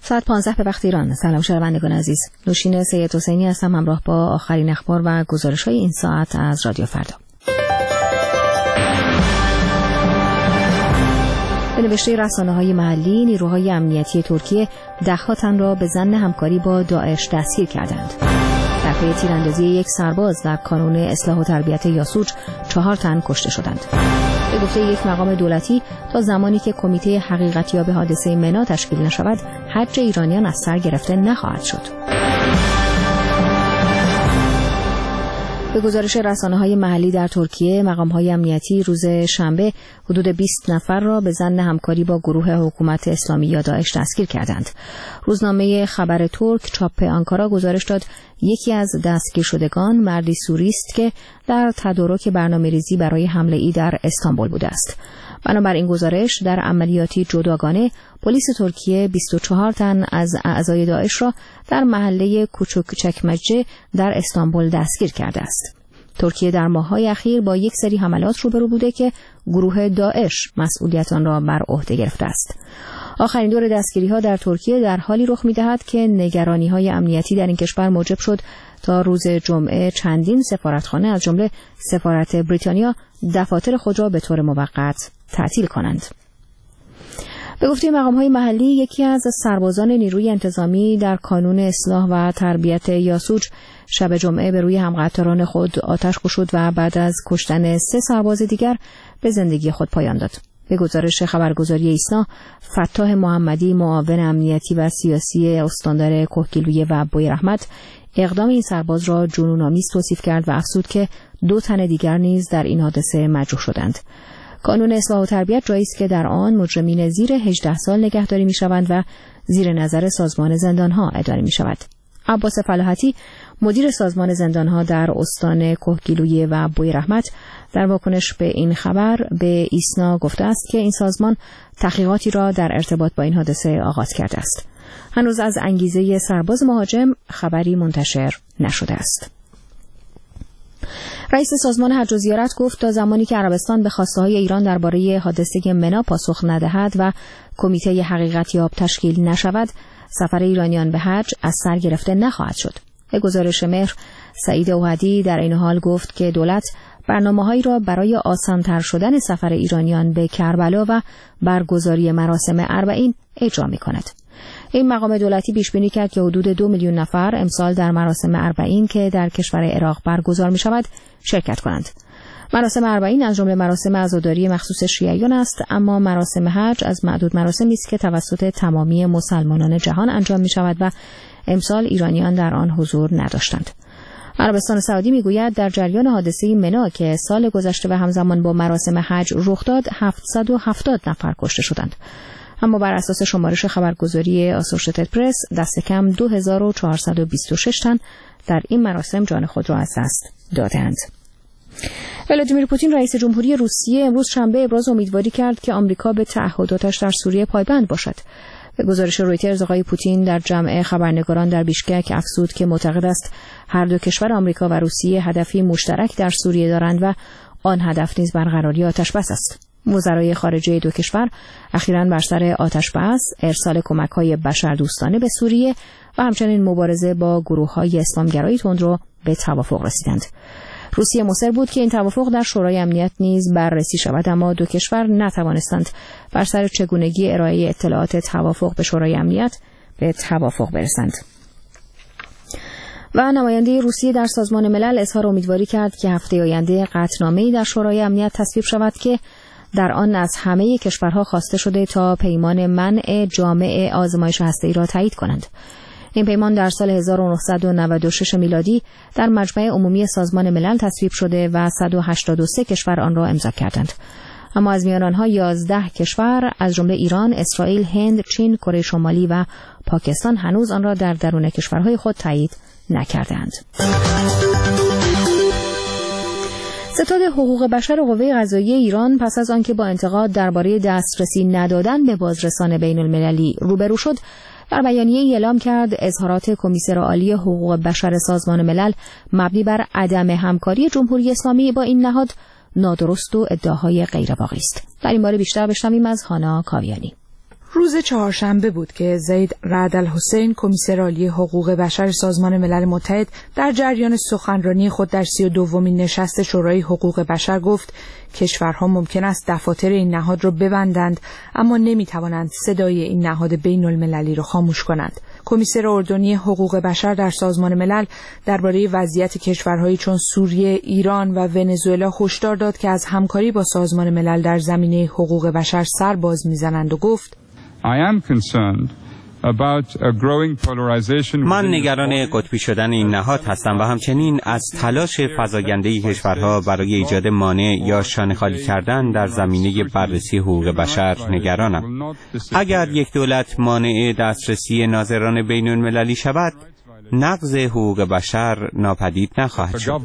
ساعت 15 به وقت ایران. سلام شنوندگان عزیز. نوشین سید حسینی هستم همراه با آخرین اخبار و گزارش‌های این ساعت از رادیو فردا. به نوشته رسانه‌های محلی، نیروهای امنیتی ترکیه ده‌ها تن را به ظن همکاری با داعش دستگیر کردند. در پی تیراندازی یک سرباز در کانون اصلاح و تربیت یاسوج 4 تن کشته شدند. به گفته یک مقام دولتی، تا زمانی که کمیته حقیقتیاب حادثه منا تشکیل نشود، حج ایرانیان از سر گرفته نخواهد شد. به گزارش رسانه‌های محلی در ترکیه، مقام‌های امنیتی روز شنبه حدود 20 نفر را به ظن همکاری با گروه حکومت اسلامی یا داعش دستگیر کردند. روزنامه خبر ترک چاپ آنکارا گزارش داد یکی از دستگیر شدگان مردی سوری است که در تدارک برنامه‌ریزی برای حمله‌ای در استانبول بوده است. بنابر این گزارش، در عملیاتی جداگانه پلیس ترکیه 24 تن از اعضای داعش را در محله کوچکمجه در استانبول دستگیر کرده است. ترکیه در ماه‌های اخیر با یک سری حملات روبرو بوده که گروه داعش مسئولیت آن را بر عهده گرفته است. آخرین دور دستگیری‌ها در ترکیه در حالی رخ می‌دهد که نگرانی‌های امنیتی در این کشور موجب شد تا روز جمعه چندین سفارتخانه از جمله سفارت بریتانیا دفاتر خود را به طور موقت تعطیل کنند. به گفته مقام‌های محلی، یکی از سربازان نیروی انتظامی در کانون اصلاح و تربیت یاسوج شب جمعه به روی همقطاران خود آتش گشود و بعد از کشتن 3 سرباز دیگر به زندگی خود پایان داد. به گزارش خبرگزاری ایسنا، فتاح محمدی، معاون امنیتی و سیاسی استاندار کهگیلویه و بویرحمت، اقدام این سرباز را جنون‌آمیز توصیف کرد و افزود که 2 تن دیگر نیز در این حادثه مجروح شدند. کانون اصلاح و تربیت جایی است که در آن مجرمین زیر 18 سال نگهداری می‌شوند و زیر نظر سازمان زندان‌ها اداره می‌شود. عباس فلاحتی، مدیر سازمان زندان‌ها در استان کهگیلویه و بویرحمت، در واکنش به این خبر به ایسنا گفته است که این سازمان تحقیقاتی را در ارتباط با این حادثه آغاز کرده است. هنوز از انگیزه سرباز مهاجم خبری منتشر نشده است. رئیس سازمان حج و زیارت گفت تا زمانی که عربستان به خواسته‌های ایران درباره حادثه منا پاسخ ندهد و کمیته حقیقتیاب تشکیل نشود، سفر ایرانیان به حج از سر گرفته نخواهد شد. به گزارش مهر، سعید اوحدی در این حال گفت که دولت برنامه‌هایی را برای آسان‌تر شدن سفر ایرانیان به کربلا و برگزاری مراسم اربعین اجرا می‌کند. این مقام دولتی پیش بینی کرد که حدود 2 میلیون نفر امسال در مراسم اربعین که در کشور عراق برگزار می‌شود شرکت کنند. مراسم اربعین از جمله مراسم عزاداری مخصوص شیعیان است، اما مراسم حج از معدود مراسمی است که توسط تمامی مسلمانان جهان انجام می‌شود و امسال ایرانیان در آن حضور نداشتند. عربستان سعودی میگوید در جریان حادثه منا که سال گذشته و همزمان با مراسم حج رخ داد 770 نفر کشته شدند. اما بر اساس شمارش خبرگزاری آسوشیتد پرس دست کم 2426 تن در این مراسم جان خود را از دست دادند. ولادیمیر پوتین رئیس جمهوری روسیه امروز شنبه ابراز امیدواری کرد که آمریکا به تعهداتش در سوریه پایبند باشد. به گزارش رویترز، آقای پوتین در جمع خبرنگاران در بیشکک افزود که معتقد است هر دو کشور آمریکا و روسیه هدفی مشترک در سوریه دارند و آن هدف نیز برقراری آتش‌بس است. وزرای خارجه دو کشور اخیراً بر سر آتش‌بس، ارسال کمک‌های بشردوستانه به سوریه و همچنین مبارزه با گروه‌های اسلامگرایی تندرو به توافق رسیدند. روسیه مصر بود که این توافق در شورای امنیت نیز بررسی شود، اما دو کشور نتوانستند بر سر چگونگی ارائه اطلاعات توافق به شورای امنیت به توافق برسند. و نماینده روسیه در سازمان ملل اظهار امیدواری کرد که هفته آینده قطعنامه‌ای در شورای امنیت تصویب شود که در آن از همه کشورها خواسته شده تا پیمان منع جامع آزمایش هسته‌ای را تایید کنند. این پیمان در سال 1996 میلادی در مجمع عمومی سازمان ملل تصویب شده و 183 کشور آن را امضا کردند. اما از میان آنها 11 کشور از جمله ایران، اسرائیل، هند، چین، کره شمالی و پاکستان هنوز آن را در درون کشورهای خود تایید نکردند. ستاد حقوق بشر قوه قضاییه ایران پس از آنکه با انتقاد درباره دسترسی ندادن به بازرسان بین المللی روبرو شد، در بیانیه‌ای اعلام کرد اظهارات کمیسر عالی حقوق بشر سازمان ملل مبنی بر عدم همکاری جمهوری اسلامی با این نهاد نادرست و ادعاهای غیر واقعی است. در این باره بیشتر بشنویم از هانا کاویانی. روز چهارشنبه بود که زید رعد الحسین کمیسر عالی حقوق بشر سازمان ملل متحد در جریان سخنرانی خود در 32مین نشست شورای حقوق بشر گفت کشورها ممکن است دفاتر این نهاد را ببندند اما نمیتوانند صدای این نهاد بین المللی را خاموش کنند. کمیسر اردنی حقوق بشر در سازمان ملل درباره وضعیت کشورهایی چون سوریه، ایران و ونزوئلا هشدار داد که از همکاری با سازمان ملل در زمینه حقوق بشر سر باز میزنند و گفت من نگران قطبی شدن این نهاد هستم و همچنین از تلاش فزاینده کشورها برای ایجاد مانع یا شانه خالی کردن در زمینه بررسی حقوق بشر نگرانم. اگر یک دولت مانع دسترسی ناظران بین المللی شود، نقض حقوق بشر ناپدید نخواهد شد.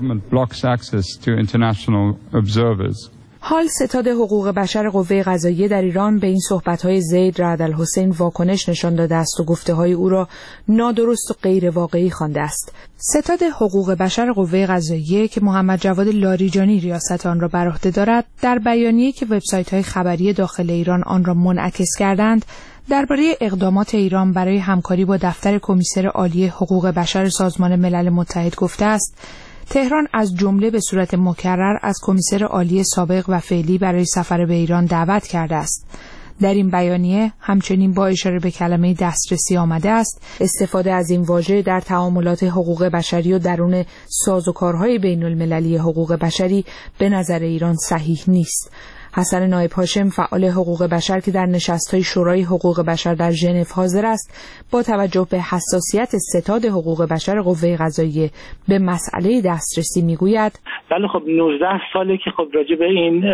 حال ستاد حقوق بشر قوه قضاییه در ایران به این صحبت‌های زید رعد الحسین واکنش نشان داده است و گفته‌های او را نادرست و غیر واقعی خوانده است. ستاد حقوق بشر قوه قضاییه که محمد جواد لاریجانی ریاست آن را بر عهده دارد، در بیانیه‌ای که وبسایت‌های خبری داخل ایران آن را منعکس کردند، درباره اقدامات ایران برای همکاری با دفتر کمیسر عالی حقوق بشر سازمان ملل متحد گفته است تهران از جمله به صورت مکرر از کمیسر عالی سابق و فعلی برای سفر به ایران دعوت کرده است. در این بیانیه همچنین با اشاره به کلمه دسترسی آمده است استفاده از این واژه در تعاملات حقوق بشری و درون سازوکارهای بین المللی حقوق بشری به نظر ایران صحیح نیست. حسن نایب هاشم فعال حقوق بشر که در نشست‌های شورای حقوق بشر در ژنو حاضر است با توجه به حساسیت ستاد حقوق بشر قوه قضاییه به مسئله دسترسی میگوید بله خب 19 ساله که خب راجع به این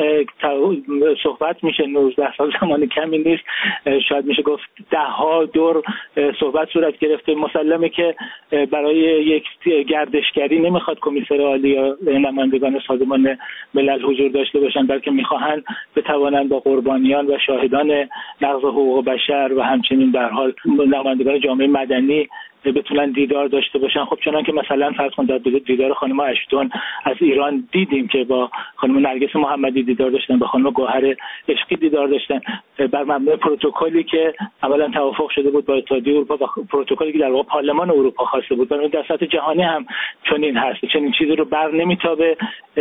صحبت میشه. 19 سال زمان کمی نیست، شاید میشه گفت ده‌ها دور صحبت صورت گرفته. مسلمه که برای یک گردشگری نمیخواد کمیسر عالی یا نمایندگان سازمان ملل حضور داشته باشن، بلکه میخواهند بتوانند با قربانیان و شاهدان نقض حقوق بشر و همچنین به هر حال نمایندگان جامعه مدنی بتونن دیدار داشته باشن. خب چنان که مثلا فرض کن در دیدار خانم اشتون از ایران دیدیم که با خانم نرگس محمدی دیدار داشتن، با خانم گوهر عشقی دیدار داشتن، بر مبنای پروتکلی که اولا توافق شده بود با اتحادیه اروپا و پروتکلی که در واقع پارلمان اروپا خواسته بود. در سطح جهانی هم چنین هست، چنین چیزی رو بر نمیتابه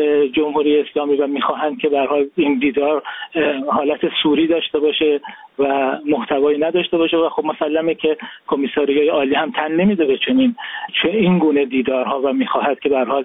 جمهوری اسلامی و میخواهند که به هر حال این دیدار حالت سوری داشته باشه و محتوایی نداشته باشه و خب مسلمه که کمیساریای عالی هم تن نمیده به چنین این گونه دیدارها و میخواهد که به هر حال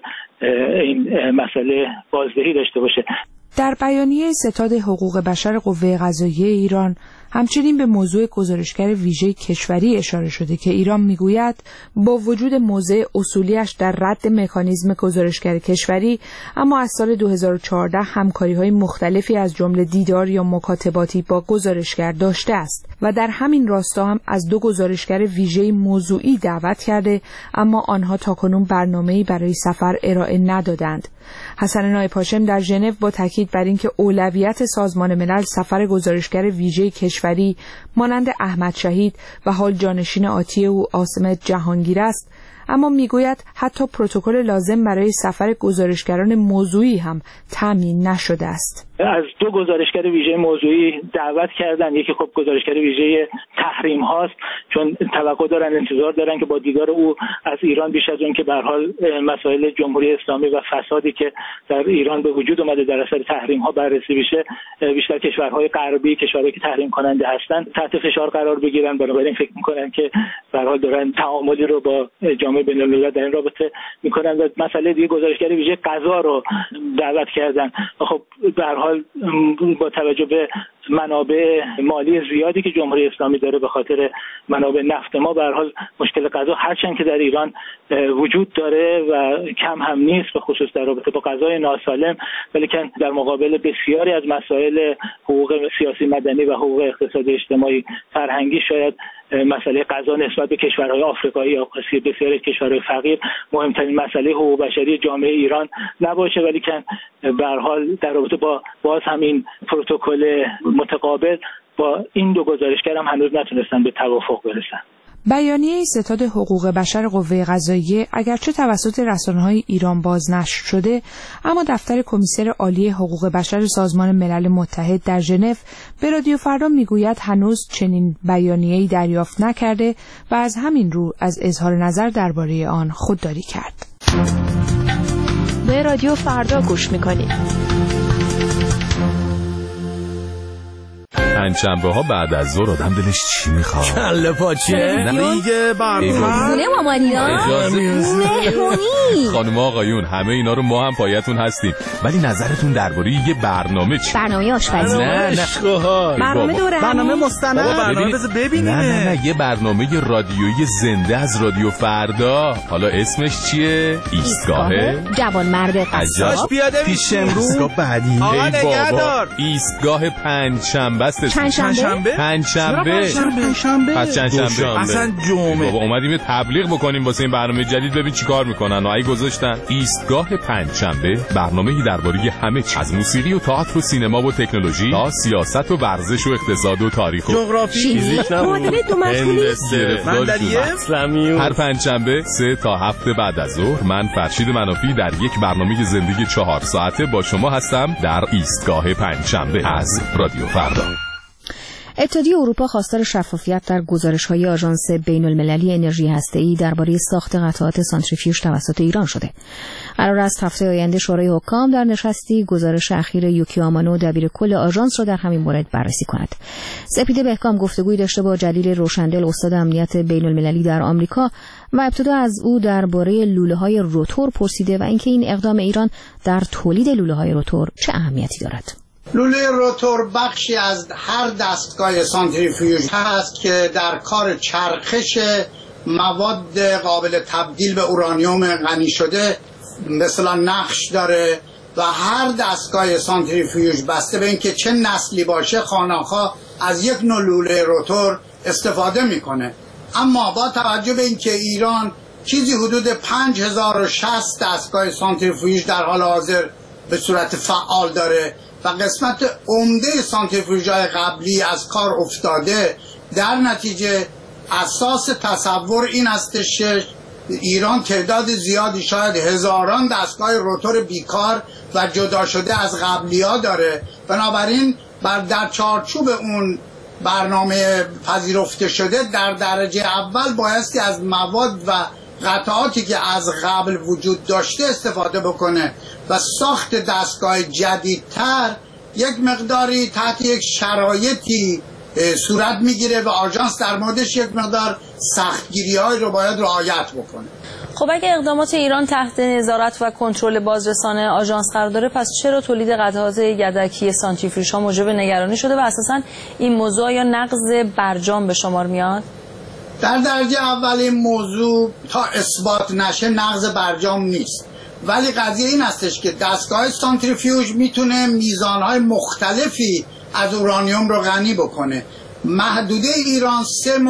این مسئله بازدهی داشته باشه. در بیانیه ستاد حقوق بشر قوه قضاییه ایران همچنین به موضوع گزارشگر ویژه کشوری اشاره شده که ایران میگوید با وجود موضع اصولیش در رد مکانیزم گزارشگر کشوری، اما از سال 2014 همکاری‌های مختلفی از جمله دیدار یا مکاتباتی با گزارشگر داشته است و در همین راستا هم از 2 گزارشگر ویژه موضوعی دعوت کرده، اما آنها تاکنون برنامه‌ای برای سفر ارائه ندادند. حسن نایب هاشم در ژنو با تاکید بر اینکه اولویت سازمان ملل سفر گزارشگر ویژه کشوری مانند احمد شهید و حال جانشین آتی او عاصم جهانگیر است، اما میگوید حتی پروتکل لازم برای سفر گزارشگران موضوعی هم تامین نشده است. از 2 گزارشگر ویژه موضوعی دعوت کردن. یکی خب گزارشگر ویژه تحریم هاست، چون توقع دارن، انتظار دارن که با دیدار او از ایران بیش از اون که به هر حال مسائل جمهوری اسلامی و فسادی که در ایران به وجود اومده در اثر تحریم ها بررسی بشه، بیشتر کشورهای غربی، کشورهایی که تحریم کننده هستند، تحت فشار قرار بگیرن. بنابراین فکر میکنن که به هر حال دارن تعاملی رو با جامعه بین‌المللی در این رابطه میکنن و مسئله دیگه گزارشگر ویژه غذا رو دعوت کردن. خب به هر حال با توجه به منابع مالی زیادی که جمهوری اسلامی داره به خاطر منابع نفت ما، به هر حال مشکل غذا هرچند که در ایران وجود داره و کم هم نیست، به خصوص در رابطه با غذای ناسالم، ولی که در مقابل بسیاری از مسائل حقوق سیاسی مدنی و حقوق اقتصادی اجتماعی فرهنگی شاید مسئله غذا نسبت به کشورهای آفریقایی یا بسیاری کشورهای فقیر مهمترین مسئله حقوق بشری جامعه ایران نباشه، ولی که به هر حال در رابطه با باز همین پروتکل متقابل با این 2 گزارشگر هم هنوز نتونستن به توافق برسن. بیانیه ستاد حقوق بشر قوه قضاییه اگرچه توسط رسانه‌های ایران بازنشر شده، اما دفتر کمیسر عالی حقوق بشر سازمان ملل متحد در ژنو به رادیو فردا میگوید هنوز چنین بیانیه‌ای دریافت نکرده و از همین رو از اظهار نظر درباره آن خودداری کرد. به رادیو فردا گوش می‌کنید. پنجشنبه‌ها بعد از ظهر آدم دلش چی میخواد؟ کله پاچه؟ نه دیگه برنامه مهمونی. خانم آقایون همه اینا رو ما هم پایتون هستیم، ولی نظرتون درباره یه برنامه چی؟ برنامه آشپزی. نه برنامه دوره، برنامه مستند، برنامه بذار ببینیم. نه یه برنامه رادیویی زنده از رادیو فردا. حالا اسمش چیه؟ ایستگاه جوانمرد قصاب. پیاده پیش امروز بعدی. ای بابا ایستگاه پنجشنبه است. پنجشنبه؟ پس چندشنبه اصلا جمعه. بابا اومدیم یه تبلیغ بکنیم واسه این برنامه جدید، ببین چیکار میکنن. ای گذاشتن ایستگاه پنجشنبه، برنامه‌ای درباره همه چیز، از موسیقی و تئاتر و سینما و تکنولوژی تا سیاست و ورزش و اقتصاد و تاریخ و جغرافی، فیزیک، معادله دو مخصوصی، صنعتی. هر پنجشنبه 3 تا 7 بعد از ظهر من فرشید منافی در یک برنامه زندگی 4 ساعته با شما هستم در ایستگاه پنجشنبه از رادیو فردا. اتحادیه اروپا خواستار شفافیت در گزارش‌های آژانس بین‌المللی انرژی هسته‌ای درباره ساخت قطعات سانتریفیوژ توسط ایران شده. قرار است هفته آینده شورای حکام در نشستی گزارش اخیر یوکیو آمانو دبیرکل آژانس را در همین مورد بررسی کند. سپیده بهکام گفتگویی داشته با جلیل روشندل استاد امنیت بین‌المللی در آمریکا و ابتدا از او درباره لوله‌های روتور پرسیده و اینکه این اقدام ایران در تولید لوله‌های روتور چه اهمیتی دارد. لوله روتور بخشی از هر دستگاه سانتریفیوژ هست که در کار چرخش مواد قابل تبدیل به اورانیوم غنی شده مثلا نقش داره و هر دستگاه سانتریفیوژ بسته به اینکه چه نسلی باشه خانه‌ها از یک نوع لوله روتور استفاده میکنه. اما با توجه به اینکه ایران چیزی حدود 5060 دستگاه سانتریفیوژ در حال حاضر به صورت فعال داره و قسمت عمده سانتریفیوژهای قبلی از کار افتاده، در نتیجه اساس تصور این استش که ایران تعداد زیادی شاید هزاران دستگاه روتور بیکار و جدا شده از قبلی ها داره. بنابراین در چارچوب اون برنامه پذیرفته شده در درجه اول بایستی از مواد و قطعاتی که از قبل وجود داشته استفاده بکنه و ساخت دستگاه جدیدتر یک مقداری تحت یک شرایطی صورت میگیره و آژانس در موردش یک مقدار سختگیری‌های رو باید رعایت بکنه. خب اگه اقدامات ایران تحت نظارت و کنترل بازرسان آژانس قرار داره، پس چرا تولید قطعات یدکی سانتریفیوژها موجب نگرانی شده و اساساً این موضوع یا نقض برجام به شمار میاد؟ در درجه اول این موضوع تا اثبات نشه نقض برجام نیست، ولی قضیه این هستش که دستگاه سانتریفیوژ میتونه میزانهای مختلفی از اورانیوم رو غنی بکنه. محدوده ایران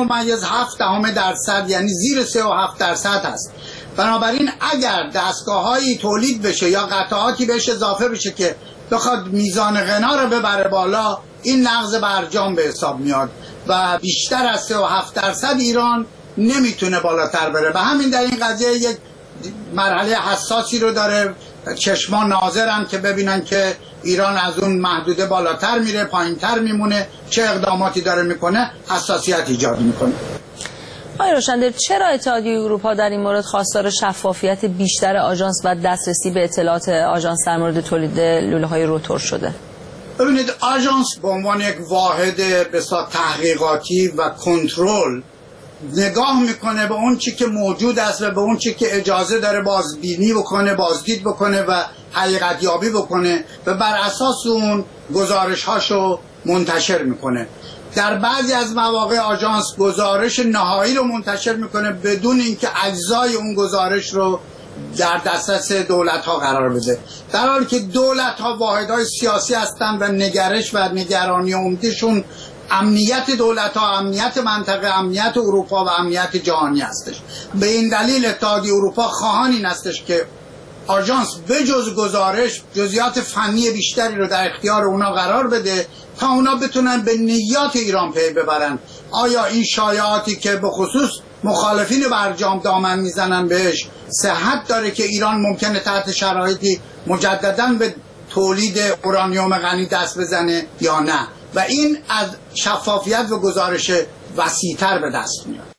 3.7% یعنی زیر 3.7% هست. بنابراین اگر دستگاه‌هایی تولید بشه یا قطعاتی بهش اضافه بشه که بخواد میزان غنا رو ببره بالا، این نقض برجام به حساب میاد و بیشتر از 3.7% ایران نمیتونه بالاتر بره. و همین در این قضیه یک مرحله حساسی رو داره. چشمان ناظرن که ببینن که ایران از اون محدوده بالاتر میره پایینتر میمونه، چه اقداماتی داره میکنه، حساسیت ایجاد میکنه. آقای روشندل، چرا اتحادیه اروپا در این مورد خواستار شفافیت بیشتر آژانس و دسترسی به اطلاعات آژانس در مورد تولید لوله‌های روتور شده؟ ببینید، آژانس به عنوان یک واحد بسیار تحقیقاتی و کنترل نگاه میکنه به اون چی که موجود است و به اون چی که اجازه داره بازبینی بکنه، بازدید بکنه و حقیقت یابی بکنه و بر اساس اون گزارش هاشو منتشر میکنه. در بعضی از مواقع آژانس گزارش نهایی رو منتشر میکنه بدون اینکه اجزای اون گزارش رو در دسترس دولت ها قرار بده، در حالی که دولت ها واحدهای سیاسی هستند و نگرش و نگرانی عمدهشون امنیت دولت ها، امنیت منطقه، امنیت اروپا و امنیت جهانی هستش. به این دلیل اتحادیه اروپا خواهان این هستش که آژانس بجز گزارش جزئیات فنی بیشتری رو در اختیار اونا قرار بده تا اونا بتونن به نیات ایران پی ببرن. آیا این شایعاتی که به خصوص مخالفین برجام دامن میزنن بهش صحت داره که ایران ممکنه تحت شرایطی مجدداً به تولید اورانیوم غنی دست بزنه یا نه، و این از شفافیت و گزارش وسیع‌تر به دست میاد.